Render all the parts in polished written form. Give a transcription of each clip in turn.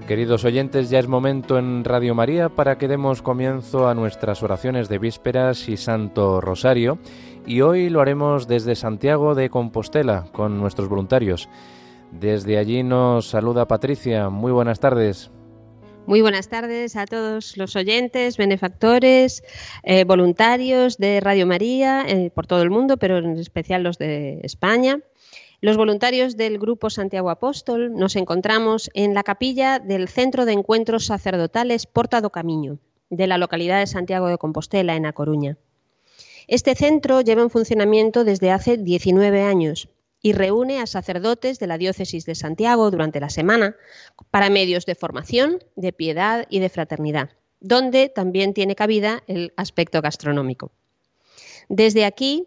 Queridos oyentes, ya es momento en Radio María para que demos comienzo a nuestras oraciones de vísperas y Santo Rosario, y hoy lo haremos desde Santiago de Compostela con nuestros voluntarios. Desde allí nos saluda Patricia. Muy buenas tardes. Muy buenas tardes a todos los oyentes, benefactores, voluntarios de Radio María por todo el mundo, pero en especial los de España. Los voluntarios del Grupo Santiago Apóstol nos encontramos en la capilla del Centro de Encuentros Sacerdotales Porta do Camiño, de la localidad de Santiago de Compostela, en A Coruña. Este centro lleva en funcionamiento desde hace 19 años y reúne a sacerdotes de la diócesis de Santiago durante la semana para medios de formación, de piedad y de fraternidad, donde también tiene cabida el aspecto gastronómico. Desde aquí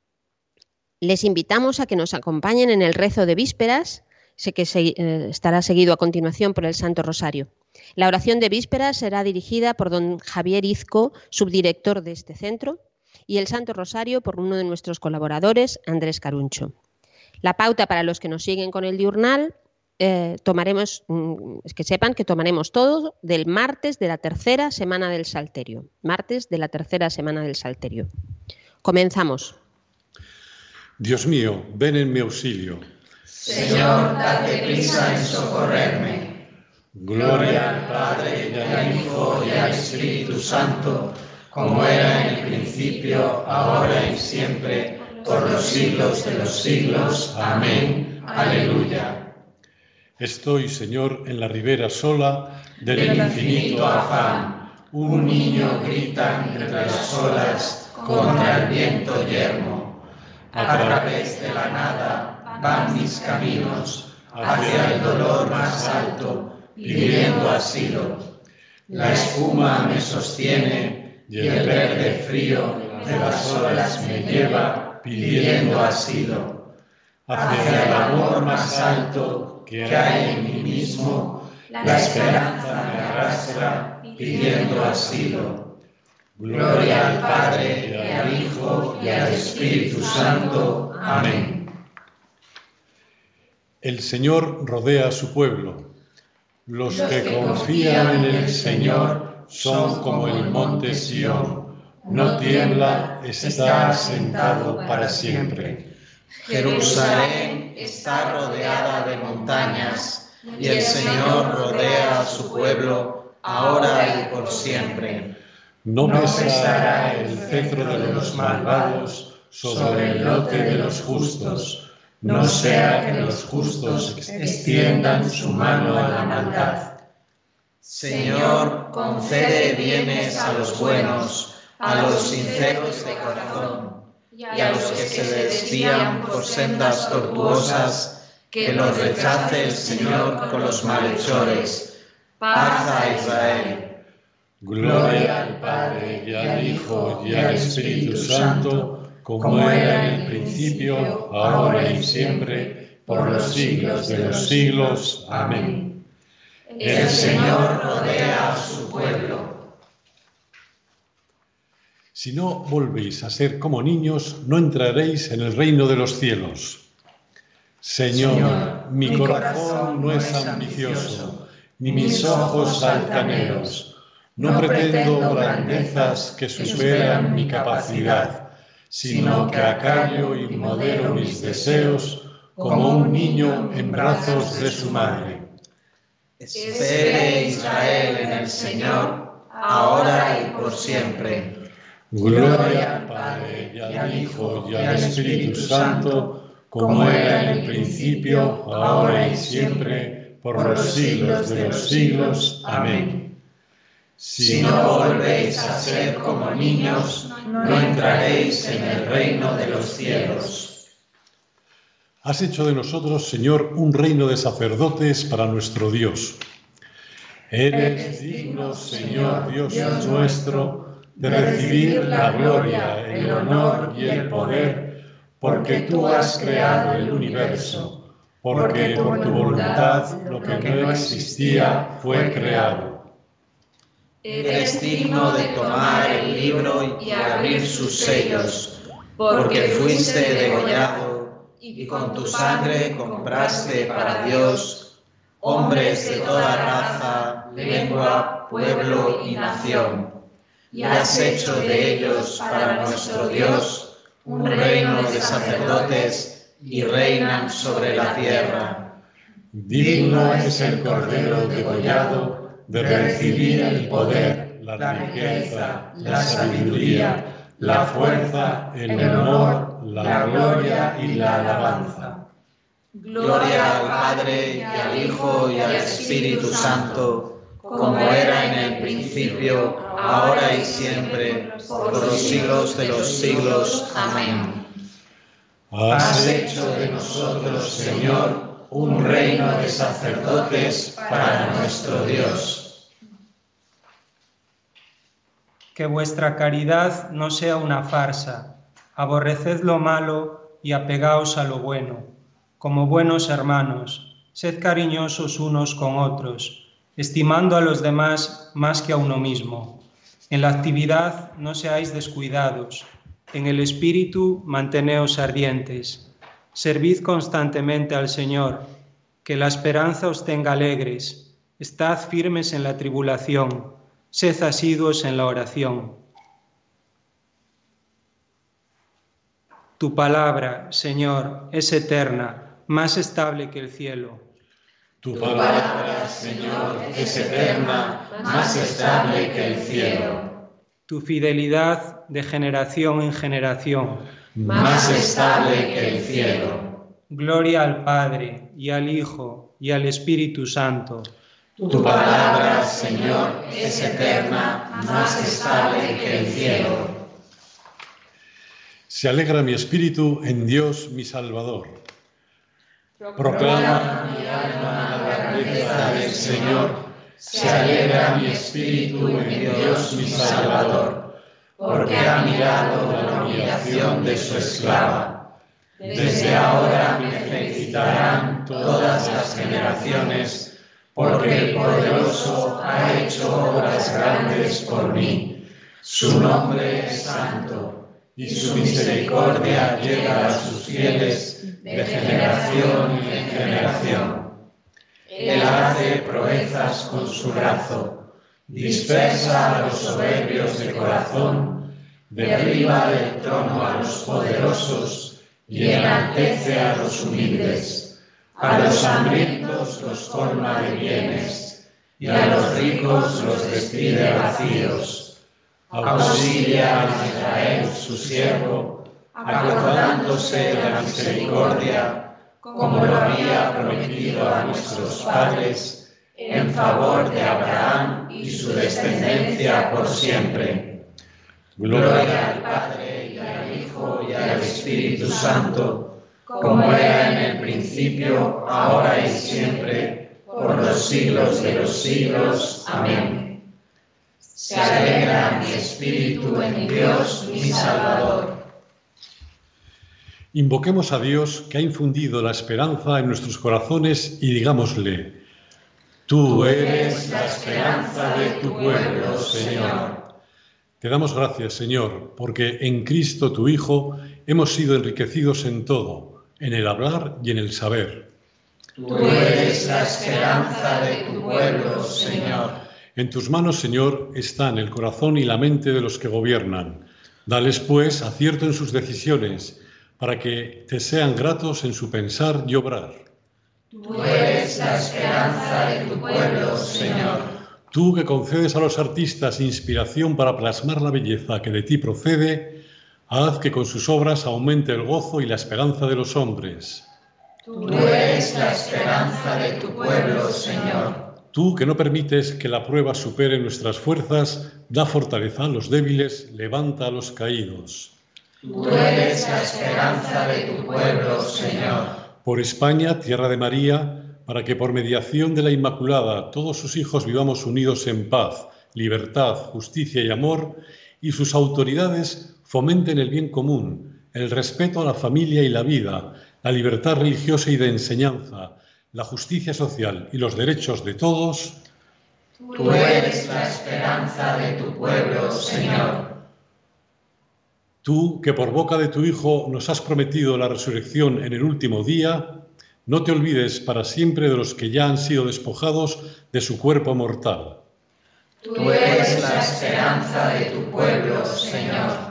les invitamos a que nos acompañen en el rezo de vísperas, que estará seguido a continuación por el Santo Rosario. La oración de vísperas será dirigida por don Javier Izco, subdirector de este centro, y el Santo Rosario por uno de nuestros colaboradores, Andrés Caruncho. La pauta para los que nos siguen con el diurnal, que sepan que tomaremos todo del martes de la tercera semana del Salterio. Martes de la tercera semana del Salterio. Comenzamos. Dios mío, ven en mi auxilio. Señor, date prisa en socorrerme. Gloria al Padre, y al Hijo, y al Espíritu Santo, como era en el principio, ahora y siempre, por los siglos de los siglos. Amén. Aleluya. Estoy, Señor, en la ribera sola del infinito afán. Un niño grita entre las olas contra el viento yermo. A través de la nada van mis caminos hacia el dolor más alto, pidiendo asilo. La espuma me sostiene y el verde frío de las olas me lleva, pidiendo asilo. Hacia el amor más alto que hay en mí mismo, la esperanza me arrastra, pidiendo asilo. Gloria al Padre, y al Hijo, y al Espíritu Santo. Amén. El Señor rodea a su pueblo. Los que confían en el Señor son como el monte Sión. No tiembla, está asentado para siempre. Jerusalén está rodeada de montañas, y el Señor rodea a su pueblo, ahora y por siempre. No pesará el cetro de los malvados sobre el lote de los justos, no sea que los justos extiendan su mano a la maldad. Señor, concede bienes a los buenos, a los sinceros de corazón, y a los que se desvían por sendas tortuosas, que los rechace el Señor con los malhechores. Paz a Israel. Gloria al Padre, y al Hijo, y al Espíritu Santo, como era en el principio, ahora y siempre, por los siglos de los siglos. Amén. El Señor rodea a su pueblo. Si no volvéis a ser como niños, no entraréis en el reino de los cielos. Señor, mi corazón no es ambicioso, ni mis ojos altaneros. No pretendo grandezas que superan mi capacidad, sino que acallo y modero mis deseos como un niño en brazos de su madre. Espere Israel en el Señor, ahora y por siempre. Gloria al Padre, y al Hijo, y al Espíritu Santo, como era en el principio, ahora y siempre, por los siglos de los siglos. Amén. Si no volvéis a ser como niños, no entraréis en el reino de los cielos. Has hecho de nosotros, Señor, un reino de sacerdotes para nuestro Dios. Eres digno, Señor Dios nuestro, de recibir la gloria, el honor y el poder, porque tú has creado el universo, porque por tu voluntad lo que no existía fue creado. Eres digno de tomar el libro y abrir sus sellos, porque fuiste degollado y con tu sangre compraste para Dios hombres de toda raza, lengua, pueblo y nación, y has hecho de ellos para nuestro Dios un reino de sacerdotes y reinan sobre la tierra. Digno es el Cordero degollado de recibir el poder, la riqueza, la sabiduría, la fuerza, el honor, la gloria y la alabanza. Gloria al Padre, y al Hijo, y al Espíritu Santo, como era en el principio, ahora y siempre, por los siglos de los siglos. Amén. Has hecho de nosotros, Señor, un reino de sacerdotes para nuestro Dios. Que vuestra caridad no sea una farsa. Aborreced lo malo y apegaos a lo bueno. Como buenos hermanos, sed cariñosos unos con otros, estimando a los demás más que a uno mismo. En la actividad no seáis descuidados. En el espíritu manteneos ardientes. Servid constantemente al Señor. Que la esperanza os tenga alegres. Estad firmes en la tribulación. Sed asiduos en la oración. Tu palabra, Señor, es eterna, más estable que el cielo. Tu palabra, Señor, es eterna, más estable que el cielo. Tu fidelidad de generación en generación, más estable que el cielo. Gloria al Padre, y al Hijo, y al Espíritu Santo. Tu palabra, Señor, es eterna, más estable que el cielo. Se alegra mi espíritu en Dios mi Salvador. Proclama mi alma la grandeza del Señor. Se alegra mi espíritu en Dios mi Salvador, porque ha mirado la humillación de su esclava. Desde ahora me felicitarán todas las generaciones, porque el Poderoso ha hecho obras grandes por mí. Su nombre es santo, y su misericordia llega a sus fieles de generación en generación. Él hace proezas con su brazo, dispersa a los soberbios de corazón, derriba del trono a los poderosos y enaltece a los humildes. A los hambrientos los colma de bienes, y a los ricos los despide vacíos. Auxilia a Israel su siervo, acordándose de la misericordia, como lo había prometido a nuestros padres, en favor de Abraham y su descendencia por siempre. Gloria al Padre, y al Hijo, y al Espíritu Santo, como era en el principio, ahora y siempre, por los siglos de los siglos. Amén. Se alegra mi espíritu en Dios, mi Salvador. Invoquemos a Dios que ha infundido la esperanza en nuestros corazones y digámosle: Tú eres la esperanza de tu pueblo, Señor. Te damos gracias, Señor, porque en Cristo, tu Hijo, hemos sido enriquecidos en todo, en el hablar y en el saber. Tú eres la esperanza de tu pueblo, Señor. En tus manos, Señor, están el corazón y la mente de los que gobiernan. Dales, pues, acierto en sus decisiones, para que te sean gratos en su pensar y obrar. Tú eres la esperanza de tu pueblo, Señor. Tú que concedes a los artistas inspiración para plasmar la belleza que de ti procede, haz que con sus obras aumente el gozo y la esperanza de los hombres. Tú eres la esperanza de tu pueblo, Señor. Tú que no permites que la prueba supere nuestras fuerzas, da fortaleza a los débiles, levanta a los caídos. Tú eres la esperanza de tu pueblo, Señor. Por España, tierra de María, para que por mediación de la Inmaculada todos sus hijos vivamos unidos en paz, libertad, justicia y amor, y sus autoridades fomenten el bien común, el respeto a la familia y la vida, la libertad religiosa y de enseñanza, la justicia social y los derechos de todos. Tú eres la esperanza de tu pueblo, Señor. Tú, que por boca de tu Hijo nos has prometido la resurrección en el último día, No te olvides para siempre de los que ya han sido despojados de su cuerpo mortal. Tú eres la esperanza de tu pueblo, Señor.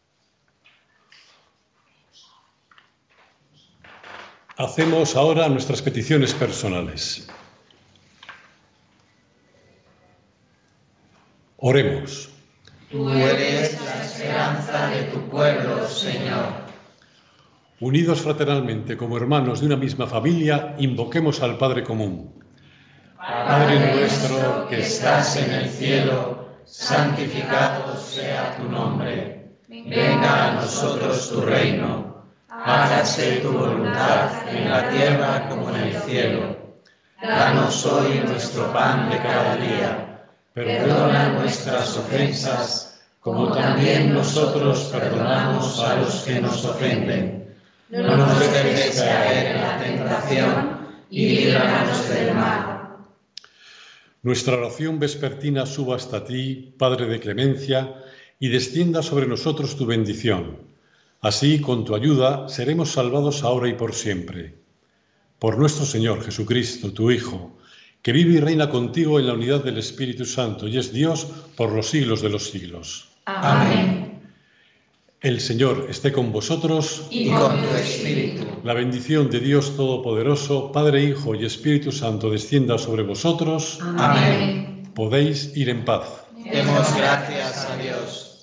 Hacemos ahora nuestras peticiones personales. Oremos. Tú eres la esperanza de tu pueblo, Señor. Unidos fraternalmente como hermanos de una misma familia, invoquemos al Padre común. Padre nuestro que estás en el cielo, santificado sea tu nombre. Venga a nosotros tu reino. Hágase tu voluntad en la tierra como en el cielo. Danos hoy nuestro pan de cada día. Perdona nuestras ofensas, como también nosotros perdonamos a los que nos ofenden. No nos dejes caer en la tentación y líbranos del mal. Nuestra oración vespertina suba hasta ti, Padre de clemencia, y descienda sobre nosotros tu bendición. Así, con tu ayuda, seremos salvados ahora y por siempre. Por nuestro Señor Jesucristo, tu Hijo, que vive y reina contigo en la unidad del Espíritu Santo y es Dios por los siglos de los siglos. Amén. El Señor esté con vosotros y con tu espíritu. La bendición de Dios Todopoderoso, Padre, Hijo y Espíritu Santo descienda sobre vosotros. Amén. Podéis ir en paz. Demos gracias a Dios.